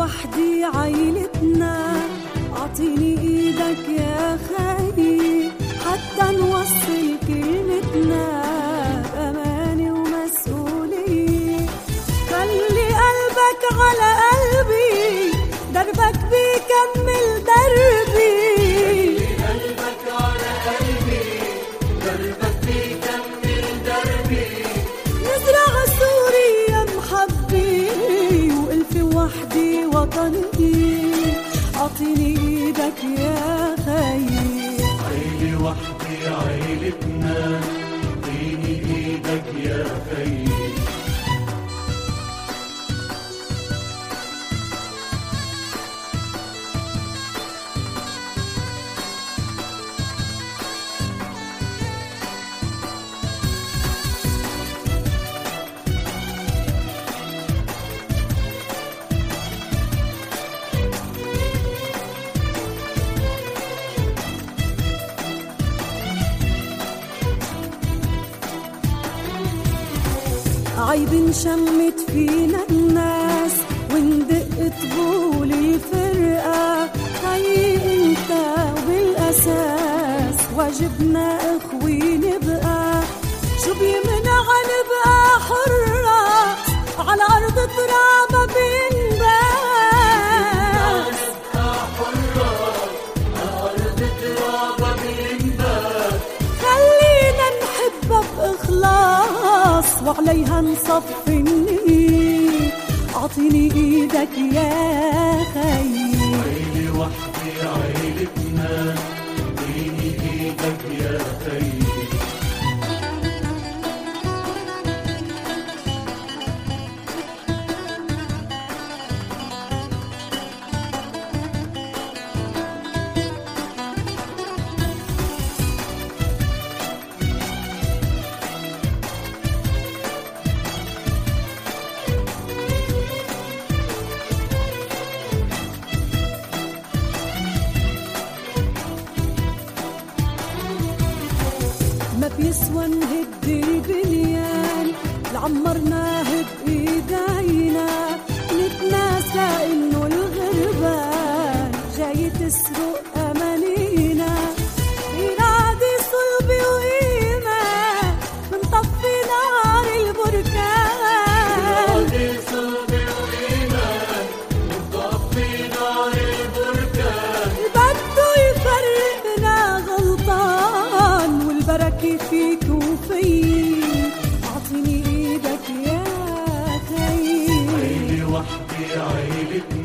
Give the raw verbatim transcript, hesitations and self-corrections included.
وحدي عيلتنا، أعطيني إيدك يا خي حتى نوصل كلمتنا، أمانة ومسؤولية. خلي قلبك على قلبي، دربك بيكمل دربي. خلي قلبك على قلبي، دربك بيكمل دربي. نزرع سوريا محبي وألفي وحدي وطني، أعطيني إيدك يا خي. عيلي وحدي عيلتنا، اعطيني إيدك يا خي. عيب نشمت فينا الناس وندق طبول الفرقة، خي انت وبالأساس واجبنا اخوي نبقى. شو بيمنع نبقى حرة على أرض ترابة بينبات؟ خلينا نحبها بإخلاص وعليها نصفي النية، أعطيني إيدك يا خي. عيلي وحدي عيلتنا، اعطيني إيدك يا خي. ما بيسوى نهد البنيان لعمرناه بإيدينا، نتناسى إنه الغربان جاي تسرق أمانينا. إرادة صلبي وإيمان منطفي نار البركان. إرادة صلبي وإيمان منطفي نار البركان. بده يفرقنا غلطان والبركة فيك وفي، أعطيني إيدك يا خي. عيلي وحدي عيلتنا.